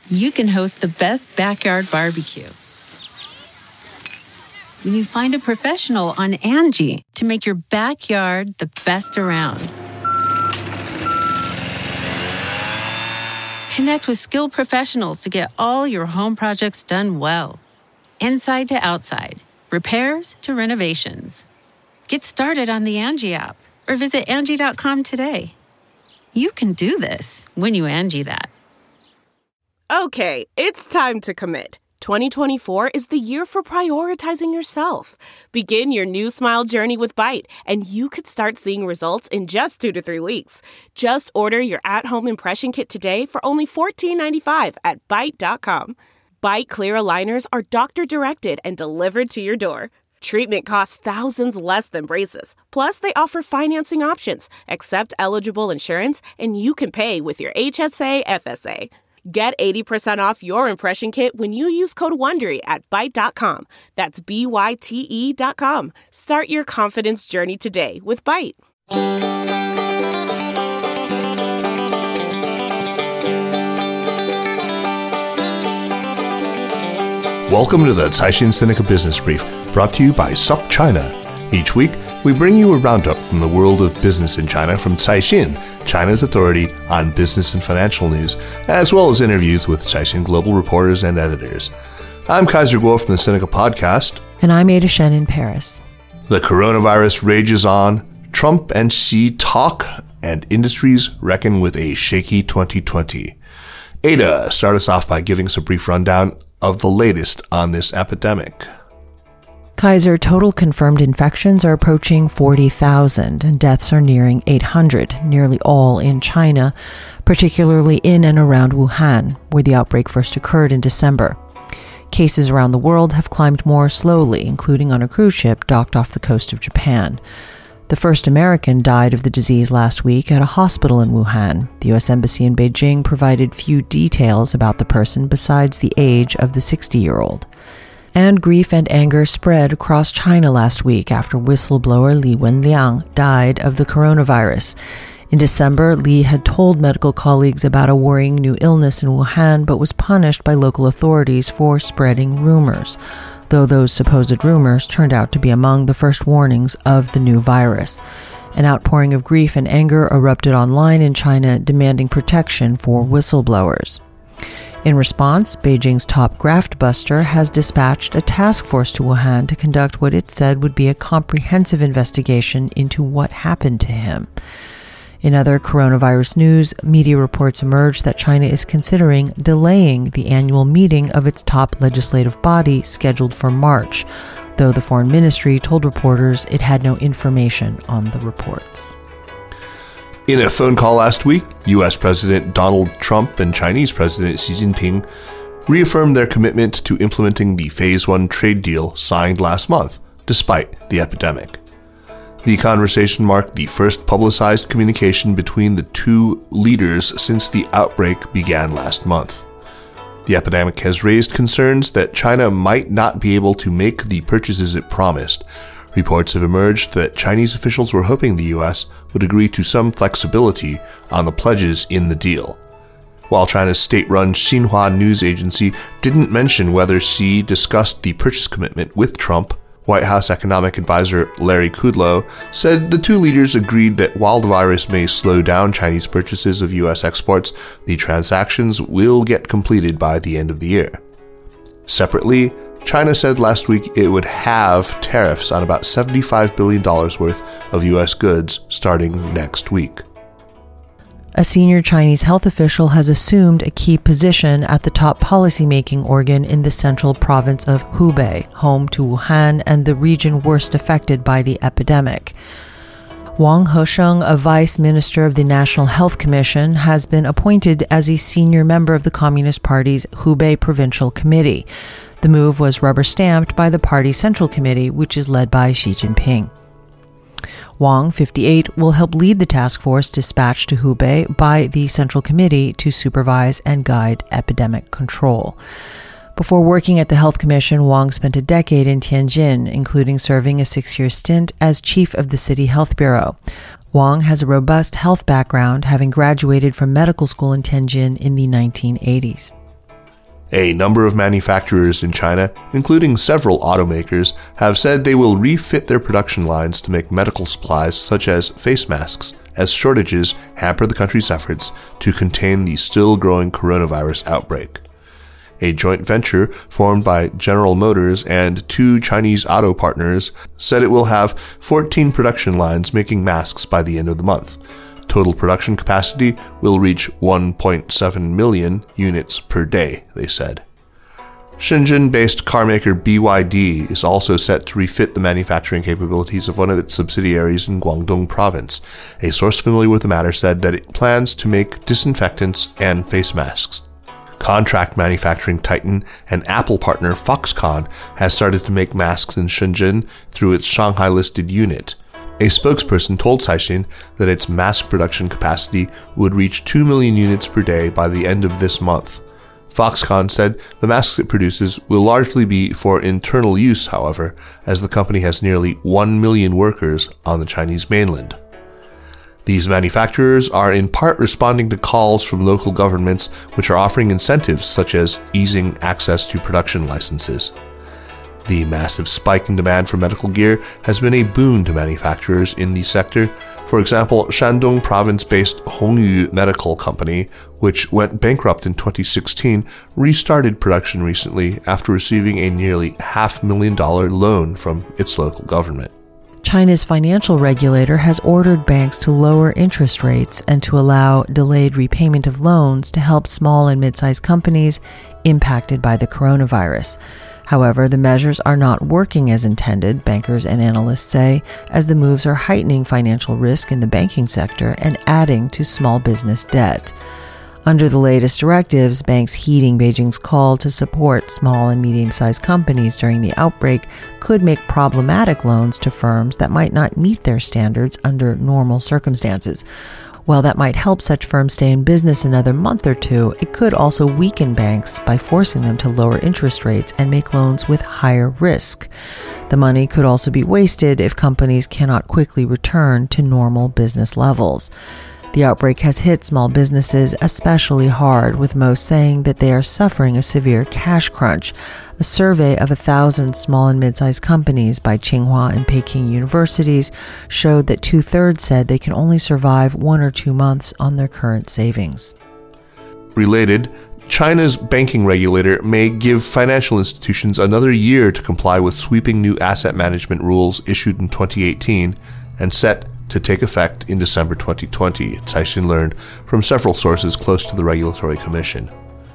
you can host the best backyard barbecue. When you find a professional on Angie to make your backyard the best around. Connect with skilled professionals to get all your home projects done well. Inside to outside, repairs to renovations. Get started on the Angie app or visit Angie.com today. You can do this when you Angie that. Okay, it's time to commit. 2024 is the year for prioritizing yourself. Begin your new smile journey with Byte, and you could start seeing results in just 2 to 3 weeks. Just order your at-home impression kit today for only $14.95 at Byte.com. Byte Clear aligners are doctor-directed and delivered to your door. Treatment costs thousands less than braces. Plus, they offer financing options, accept eligible insurance, and you can pay with your HSA FSA. Get 80% off your impression kit when you use code WONDERY at Byte.com. That's BYTE.com. Start your confidence journey today with Byte. Welcome to the Caixin Sinica Business Brief, brought to you by SupChina. Each week, we bring you a roundup from the world of business in China from Caixin, China's authority on business and financial news, as well as interviews with Caixin global reporters and editors. I'm Kaiser Kuo from the Sinica Podcast. And I'm Ada Shen in Paris. The coronavirus rages on, Trump and Xi talk, and industries reckon with a shaky 2020. Ada, start us off by giving us a brief rundown of the latest on this epidemic. Kaiser, total confirmed infections are approaching 40,000 and deaths are nearing 800, nearly all in China, particularly in and around Wuhan, where the outbreak first occurred in December. Cases around the world have climbed more slowly, including on a cruise ship docked off the coast of Japan. The first American died of the disease last week at a hospital in Wuhan. The U.S. Embassy in Beijing provided few details about the person besides the age of the 60-year-old. And grief and anger spread across China last week after whistleblower Li Wenliang died of the coronavirus. In December, Li had told medical colleagues about a worrying new illness in Wuhan, but was punished by local authorities for spreading rumors, though those supposed rumors turned out to be among the first warnings of the new virus. An outpouring of grief and anger erupted online in China, demanding protection for whistleblowers. In response, Beijing's top graft buster has dispatched a task force to Wuhan to conduct what it said would be a comprehensive investigation into what happened to him. In other coronavirus news, media reports emerged that China is considering delaying the annual meeting of its top legislative body scheduled for March, though the foreign ministry told reporters it had no information on the reports. In a phone call last week, U.S. President Donald Trump and Chinese President Xi Jinping reaffirmed their commitment to implementing the Phase 1 trade deal signed last month, despite the epidemic. The conversation marked the first publicized communication between the two leaders since the outbreak began last month. The epidemic has raised concerns that China might not be able to make the purchases it promised. Reports have emerged that Chinese officials were hoping the U.S. would agree to some flexibility on the pledges in the deal. While China's state-run Xinhua news agency didn't mention whether Xi discussed the purchase commitment with Trump, White House economic advisor Larry Kudlow said the two leaders agreed that while the virus may slow down Chinese purchases of U.S. exports, the transactions will get completed by the end of the year. Separately, China said last week it would have tariffs on about $75 billion worth of U.S. goods starting next week. A senior Chinese health official has assumed a key position at the top policymaking organ in the central province of Hubei, home to Wuhan and the region worst affected by the epidemic. Wang Hesheng, a vice minister of the National Health Commission, has been appointed as a senior member of the Communist Party's Hubei Provincial Committee. The move was rubber-stamped by the party's Central Committee, which is led by Xi Jinping. Wang, 58, will help lead the task force dispatched to Hubei by the Central Committee to supervise and guide epidemic control. Before working at the Health Commission, Wang spent a decade in Tianjin, including serving a 6-year stint as chief of the City Health Bureau. Wang has a robust health background, having graduated from medical school in Tianjin in the 1980s. A number of manufacturers in China, including several automakers, have said they will refit their production lines to make medical supplies such as face masks, as shortages hamper the country's efforts to contain the still growing coronavirus outbreak. A joint venture formed by General Motors and 2 Chinese auto partners said it will have 14 production lines making masks by the end of the month. Total production capacity will reach 1.7 million units per day, they said. Shenzhen-based carmaker BYD is also set to refit the manufacturing capabilities of one of its subsidiaries in Guangdong province. A source familiar with the matter said that it plans to make disinfectants and face masks. Contract manufacturing titan and Apple partner Foxconn has started to make masks in Shenzhen through its Shanghai-listed unit. A spokesperson told Caixin that its mask production capacity would reach 2 million units per day by the end of this month. Foxconn said the masks it produces will largely be for internal use, however, as the company has nearly 1 million workers on the Chinese mainland. These manufacturers are in part responding to calls from local governments which are offering incentives such as easing access to production licenses. The massive spike in demand for medical gear has been a boon to manufacturers in the sector. For example, Shandong province-based Hongyu Medical Company, which went bankrupt in 2016, restarted production recently after receiving a nearly $500,000 loan from its local government. China's financial regulator has ordered banks to lower interest rates and to allow delayed repayment of loans to help small and mid-sized companies impacted by the coronavirus. However, the measures are not working as intended, bankers and analysts say, as the moves are heightening financial risk in the banking sector and adding to small business debt. Under the latest directives, banks heeding Beijing's call to support small and medium-sized companies during the outbreak could make problematic loans to firms that might not meet their standards under normal circumstances. While that might help such firms stay in business another month or two, it could also weaken banks by forcing them to lower interest rates and make loans with higher risk. The money could also be wasted if companies cannot quickly return to normal business levels. The outbreak has hit small businesses especially hard, with most saying that they are suffering a severe cash crunch. A survey of 1,000 small and mid-sized companies by Tsinghua and Peking universities showed that 2/3 said they can only survive 1 or 2 months on their current savings. Related, China's banking regulator may give financial institutions another year to comply with sweeping new asset management rules issued in 2018 and set to take effect in December 2020, Caixin learned from several sources close to the Regulatory Commission.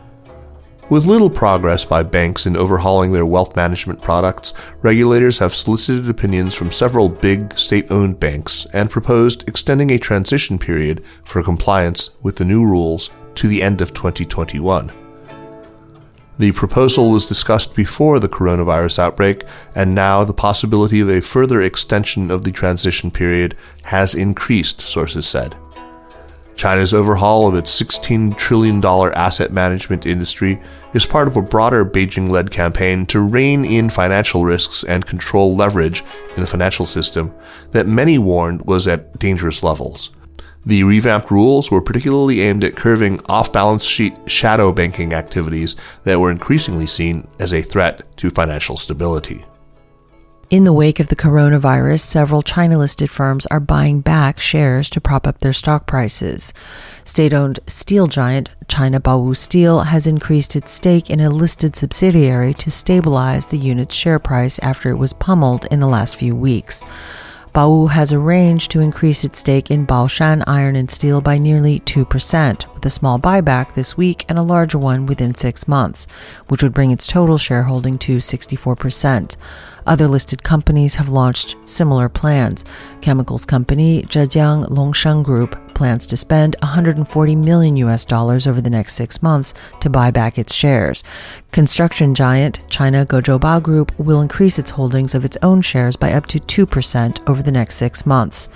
With little progress by banks in overhauling their wealth management products, regulators have solicited opinions from several big state-owned banks and proposed extending a transition period for compliance with the new rules to the end of 2021. The proposal was discussed before the coronavirus outbreak, and now the possibility of a further extension of the transition period has increased, sources said. China's overhaul of its $16 trillion asset management industry is part of a broader Beijing-led campaign to rein in financial risks and control leverage in the financial system that many warned was at dangerous levels. The revamped rules were particularly aimed at curbing off-balance sheet shadow banking activities that were increasingly seen as a threat to financial stability. In the wake of the coronavirus, several China-listed firms are buying back shares to prop up their stock prices. State-owned steel giant China Baowu Steel has increased its stake in a listed subsidiary to stabilize the unit's share price after it was pummeled in the last few weeks. Baowu has arranged to increase its stake in Baoshan Iron and Steel by nearly 2%, with a small buyback this week and a larger one within 6 months, which would bring its total shareholding to 64%. Other listed companies have launched similar plans. Chemicals company Zhejiang Longshan Group plans to spend $140 million over the next 6 months to buy back its shares. Construction giant China Gozhouba Group will increase its holdings of its own shares by up to 2% over the next 6 months.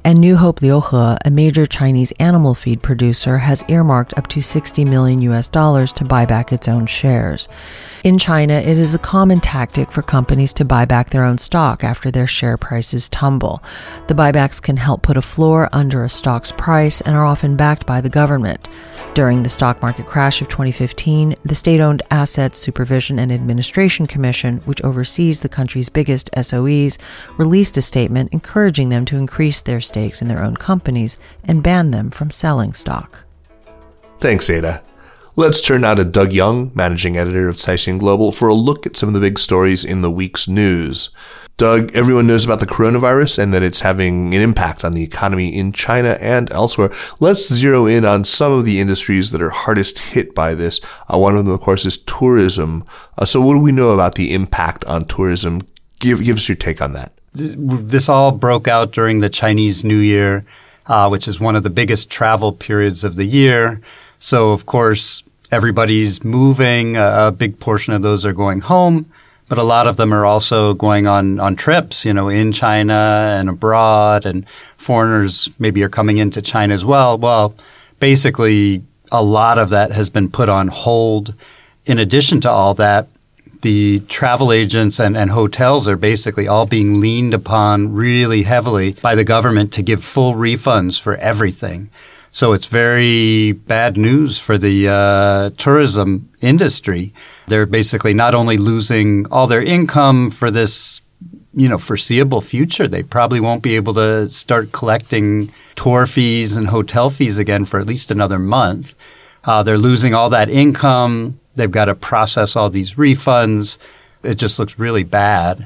And New Hope Liuhe, a major Chinese animal feed producer, has earmarked up to $60 million to buy back its own shares. In China, it is a common tactic for companies to buy back their own stock after their share prices tumble. The buybacks can help put a floor under a stock's price and are often backed by the government. During the stock market crash of 2015, the State-Owned Assets Supervision and Administration Commission, which oversees the country's biggest SOEs, released a statement encouraging them to increase their stakes in their own companies and ban them from selling stock. Thanks, Ada. Let's turn now to Doug Young, managing editor of Caixin Global, for a look at some of the big stories in the week's news. Doug, everyone knows about the coronavirus and that it's having an impact on the economy in China and elsewhere. Let's zero in on some of the industries that are hardest hit by this. One of them, of course, is tourism. So what do we know about the impact on tourism? Give us your take on that. This all broke out during the Chinese New Year, which is one of the biggest travel periods of the year. So, of course, everybody's moving. A big portion of those are going home, but a lot of them are also going on trips, in China and abroad, and foreigners maybe are coming into China as well. Well, basically, a lot of that has been put on hold. In addition to all that, the travel agents and hotels are basically all being leaned upon really heavily by the government to give full refunds for everything. So it's very bad news for the tourism industry. They're basically not only losing all their income for this, foreseeable future. They probably won't be able to start collecting tour fees and hotel fees again for at least another month. They're losing all that income. They've got to process all these refunds. It just looks really bad.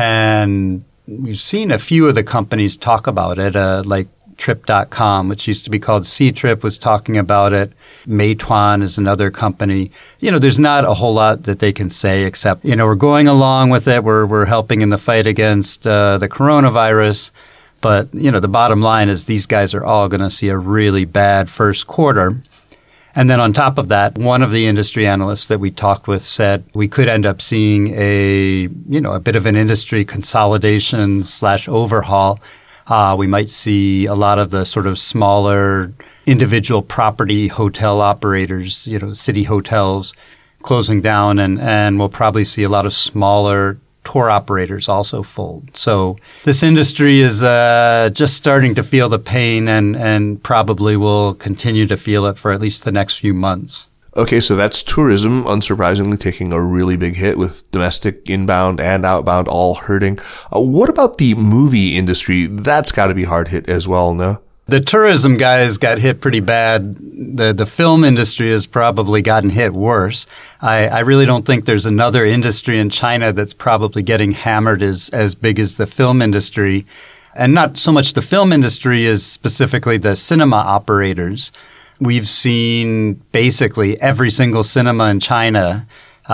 And we've seen a few of the companies talk about it, like Trip.com, which used to be called Ctrip, was talking about it. Meituan is another company. There's not a whole lot that they can say except, we're going along with it. We're helping in the fight against the coronavirus. But, the bottom line is these guys are all going to see a really bad first quarter. And then on top of that, one of the industry analysts that we talked with said we could end up seeing a bit of an industry consolidation / overhaul. We might see a lot of the sort of smaller individual property hotel operators, city hotels closing down, and we'll probably see a lot of smaller tour operators also fold. So this industry is just starting to feel the pain and probably will continue to feel it for at least the next few months. Okay, so that's tourism, unsurprisingly, taking a really big hit with domestic inbound and outbound all hurting. What about the movie industry? That's got to be hard hit as well, no? The tourism guys got hit pretty bad. The film industry has probably gotten hit worse. I really don't think there's another industry in China that's probably getting hammered as big as the film industry. And not so much the film industry as specifically the cinema operators. We've seen basically every single cinema in China.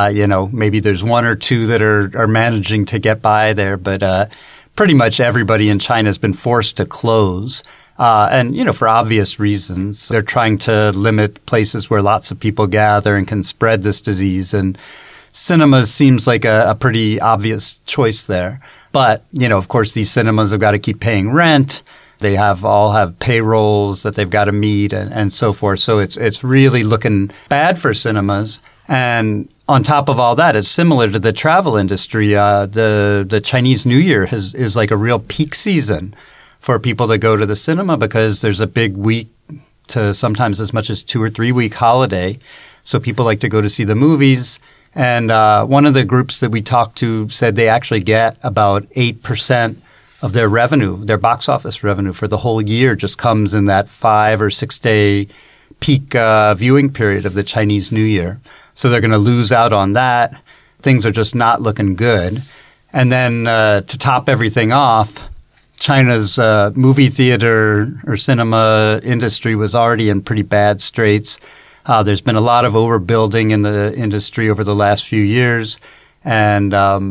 Maybe there's one or two that are managing to get by there, but pretty much everybody in China has been forced to close. And for obvious reasons. They're trying to limit places where lots of people gather and can spread this disease. And cinemas seems like a pretty obvious choice there. But, of course, these cinemas have got to keep paying rent. They all have payrolls that they've got to meet and so forth. So it's really looking bad for cinemas. And on top of all that, it's similar to the travel industry. The Chinese New Year is like a real peak season for people to go to the cinema because there's a big week to sometimes as much as 2 or 3 week holiday. So people like to go to see the movies. And one of the groups that we talked to said they actually get about 8% of their revenue, their box office revenue for the whole year just comes in that 5 or 6 day peak viewing period of the Chinese New Year. So they're going to lose out on that. Things are just not looking good. And then to top everything off, China's movie theater or cinema industry was already in pretty bad straits. There's been a lot of overbuilding in the industry over the last few years. And,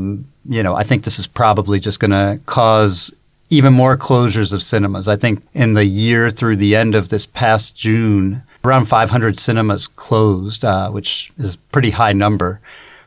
I think this is probably just going to cause even more closures of cinemas. I think in the year through the end of this past June, around 500 cinemas closed, which is a pretty high number.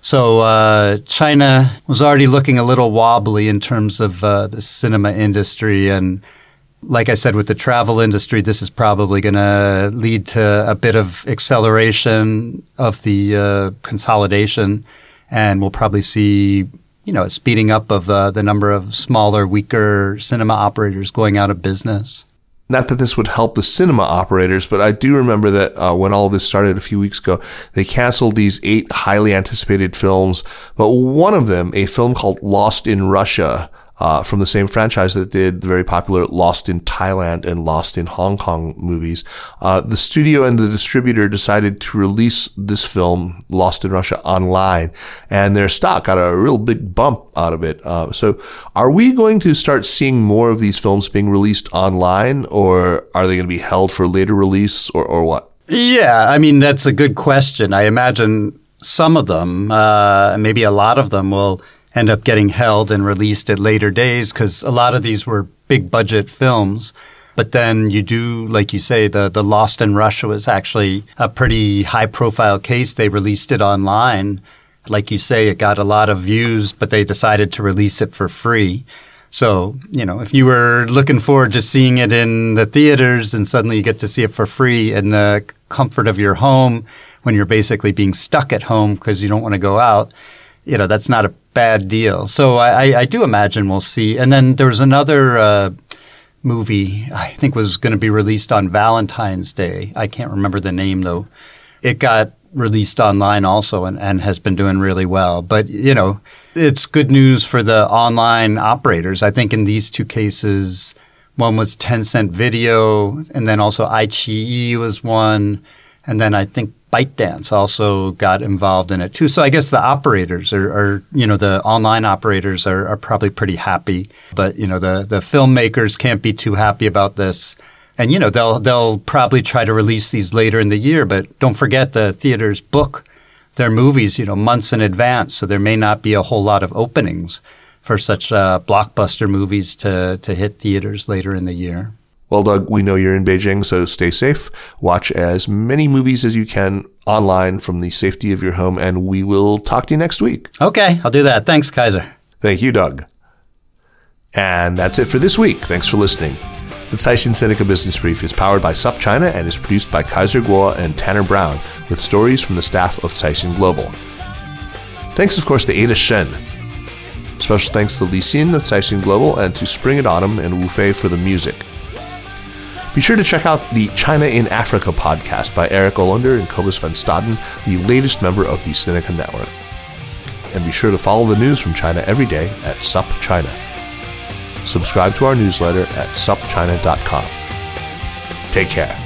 So China was already looking a little wobbly in terms of the cinema industry. And Like I said, with the travel industry, this is probably going to lead to a bit of acceleration of the consolidation, and we'll probably see, a speeding up of the number of smaller, weaker cinema operators going out of business. Not that this would help the cinema operators, but I do remember that when all of this started a few weeks ago, they canceled these 8 highly anticipated films. But one of them, a film called Lost in Russia, from the same franchise that did the very popular Lost in Thailand and Lost in Hong Kong movies, the studio and the distributor decided to release this film, Lost in Russia, online, and their stock got a real big bump out of it. So are we going to start seeing more of these films being released online, or are they going to be held for later release, or what? Yeah, I mean, that's a good question. I imagine some of them, maybe a lot of them, will end up getting held and released at later days, because a lot of these were big budget films. But then you do, like you say, the Lost in Russia was actually a pretty high profile case. They released it online. Like you say, it got a lot of views, but they decided to release it for free. So, if you were looking forward to seeing it in the theaters and suddenly you get to see it for free in the comfort of your home when you're basically being stuck at home because you don't want to go out, that's not a bad deal. So I do imagine we'll see. And then there was another movie I think was going to be released on Valentine's Day. I can't remember the name, though. It got released online also and has been doing really well. But, it's good news for the online operators. I think in these two cases, one was Tencent Video, and then also iQIYI was one. And then I think ByteDance also got involved in it too. So I guess the operators are the online operators are probably pretty happy. But, the filmmakers can't be too happy about this. And, they'll probably try to release these later in the year. But don't forget, the theaters book their movies, months in advance. So there may not be a whole lot of openings for such blockbuster movies to hit theaters later in the year. Well, Doug, we know you're in Beijing, so stay safe. Watch as many movies as you can online from the safety of your home, and we will talk to you next week. Okay, I'll do that. Thanks, Kaiser. Thank you, Doug. And that's it for this week. Thanks for listening. The Caixin Sinica Business Brief is powered by SupChina and is produced by Kaiser Kuo and Tanner Brown, with stories from the staff of Caixin Global. Thanks, of course, to Ada Shen. Special thanks to Li Xin of Caixin Global and to Spring and Autumn and Wu Fei for the music. Be sure to check out the China in Africa podcast by Eric Olander and Cobus van Staden, the latest member of the Sinica Network. And be sure to follow the news from China every day at SupChina. Subscribe to our newsletter at supchina.com. Take care.